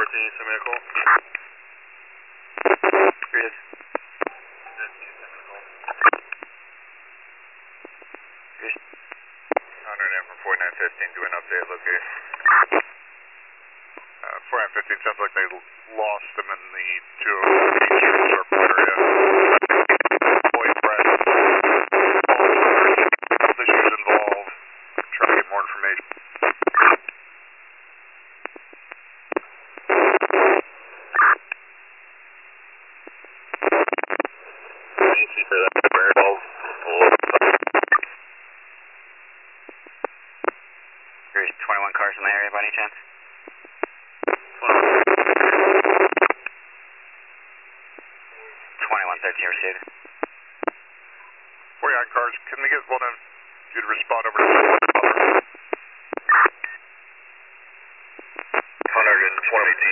Need some vehicle. Good. Hundred in from 4915, doing update location. 4915 sounds like they lost them in the 208 surface area. Boy, Brett. Issues involved. Try to get more information. There's 21 cars in the area by any chance? 2113 received. 49 cars, can we get one of you to respond over to 120